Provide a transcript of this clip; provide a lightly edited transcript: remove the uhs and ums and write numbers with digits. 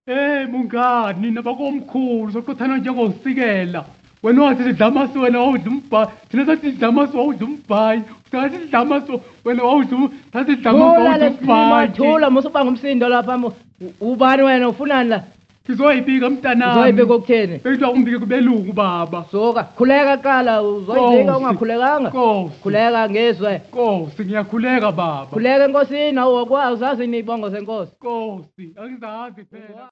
Mungani nabakomkhulu soqothana njengosikela. Wena wathi sidlamasu wena wawudla umbhayi. Thina sathi sidlamasu wawudla umbhayi. Sathi sidlamasu wena wawudla sathi sidlamasu wawudla umbhayi. Thula musubanga umsindo lapha. Ubani wena ufunani la? Sizoyibika mntanami. Uzoyibika ukutheni? Bekuthi akumbike kubelungu baba. Soka, khuleka qala uzoyibika ungakhulekanga. Khuleka ngezwe. Nkosi ngiyakhuleka baba. Khuleka enkosini awukwazi uzazi inibongo senkosi. Nkosi, angizazi phela.